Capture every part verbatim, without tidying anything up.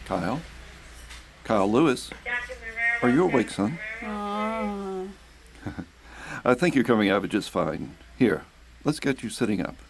Kyle? Kyle Lewis? Are you awake, son? Oh. I think you're coming out of it just fine. Here, let's get you sitting up.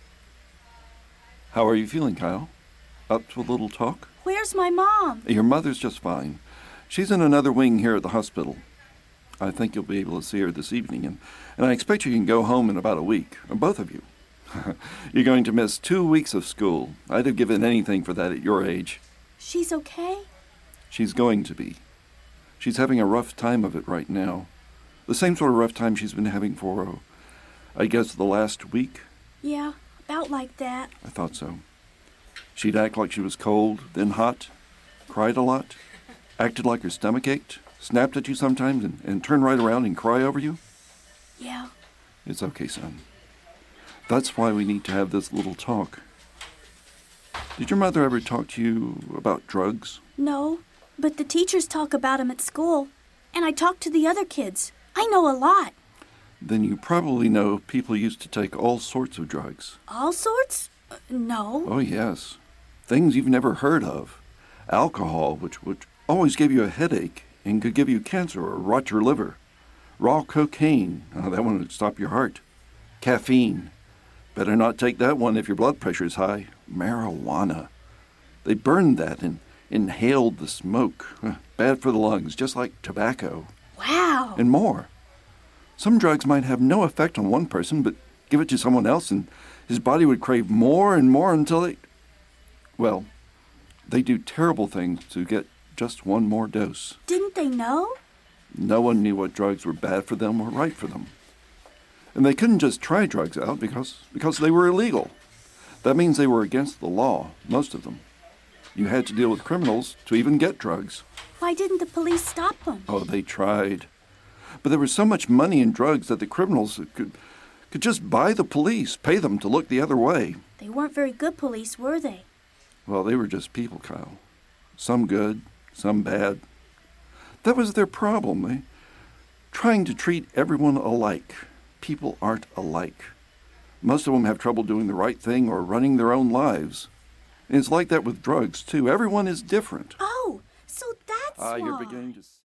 How are you feeling, Kyle? Up to a little talk? Where's my mom? Your mother's just fine. She's in another wing here at the hospital. I think you'll be able to see her this evening, and, and I expect you can go home in about a week, both of you. You're going to miss two weeks of school. I'd have given anything for that at your age. She's okay? She's going to be. She's having a rough time of it right now. The same sort of rough time she's been having for, oh, I guess, the last week. Yeah, about like that. I thought so. She'd act like she was cold, then hot, cried a lot, acted like her stomach ached, snapped at you sometimes, and, and turned right around and cry over you. Yeah. It's okay, son. That's why we need to have this little talk. Did your mother ever talk to you about drugs? No, but the teachers talk about 'em at school, and I talk to the other kids. I know a lot. Then you probably know people used to take all sorts of drugs. All sorts? Uh, no. Oh, yes. Things you've never heard of. Alcohol, which would always give you a headache and could give you cancer or rot your liver. Raw cocaine. Oh, that one would stop your heart. Caffeine. Better not take that one if your blood pressure is high. Marijuana. They burned that and inhaled the smoke. Bad for the lungs, just like tobacco. Wow. And more. Some drugs might have no effect on one person, but give it to someone else and his body would crave more and more until they... Well, they do terrible things to get just one more dose. Didn't they know? No one knew what drugs were bad for them or right for them. And they couldn't just try drugs out because, because they were illegal. That means they were against the law, most of them. You had to deal with criminals to even get drugs. Why didn't the police stop them? Oh, they tried. But there was so much money in drugs that the criminals could, could just buy the police, pay them to look the other way. They weren't very good police, were they? Well, they were just people, Kyle. Some good, some bad. That was their problem. They trying to treat everyone alike. People aren't alike. Most of them have trouble doing the right thing or running their own lives. And it's like that with drugs, too. Everyone is different. Oh, so that's Ah, why. you're beginning to...